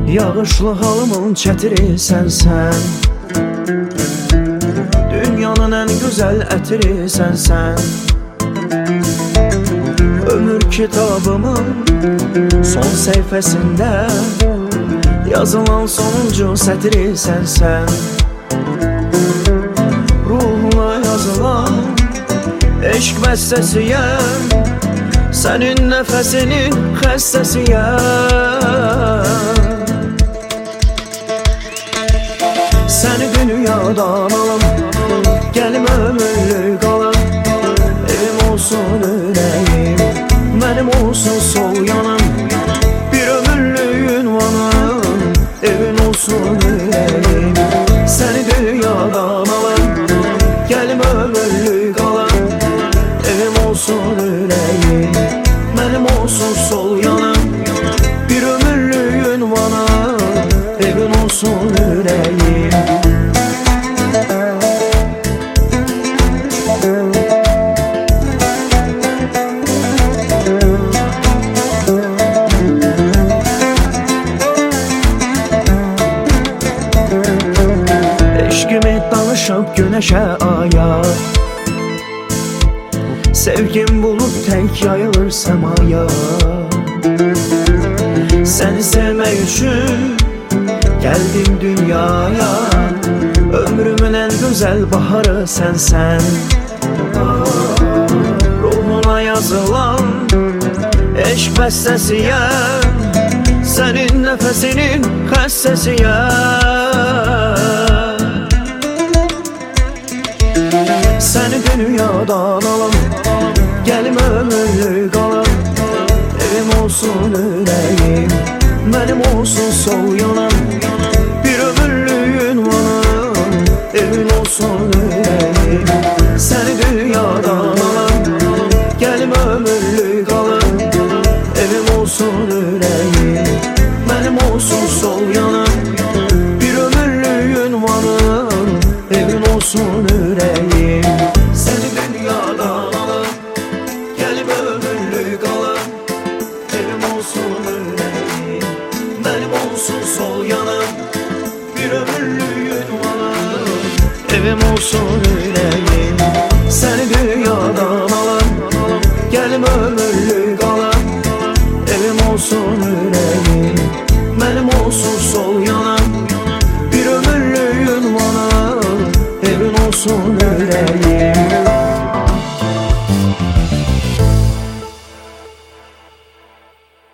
Yağışlı halımın çətiri sənsən, dünyanın ən gözəl ətiri sənsən. Ömür kitabımın son səhifəsində yazılan sonuncu sətiri sənsən. Ruhuna yazılan eşq bəstəsiyəm, sənin nəfəsinin xəstəsiyəm. Səni dünyadan alım, gəlim ömürlük qalım. Evim olsun ürəyim, mənim olsun sol yanım. Bir ömürlük ünvanım, evin olsun ürəyim. Səni dünyadan alım, gəlim ömürlük qalım. Evim olsun ürəyim, mənim olsun sol yanım. Bir ömürlük ünvanım, evin olsun ürəyim. Eşqimi danışıb günəşə aya, sevgim bulub tək yayılır səmaya. Səni sevmək üçün gəldim dünyaya, ömrümün ən gözəl baharı sənsən. Ruhuna yazılan eşq bəstəsiyəm, sənin nəfəsinin xəstəsiyəm. Səni dünyadan alım, gəlim ömürlük qalım. Evim olsun ürəyim, mənim olsun sol yanım. Bir ömürlük ünvanım, evin olsun ürəyim. Səni dünyadan alım, gəlim ömürlük qalım. Evim olsun ürəyim, mənim olsun sol yanım. Bir ömürlük ünvanım, evin olsun ürəyim. Səni dünyadan alım, gəlim ömürlük qalım. Evim olsun ürəyim, mənim olsun sol yanım. Bir ömürlük ünvanım, evim olsun ürəyim. Səni dünyadan alım, gəlim ömürlük qalım. Evim olsun ürəyim, mənim olsun sol yanım. Bir ömürlük ünvanım, evin olsun ürəyim.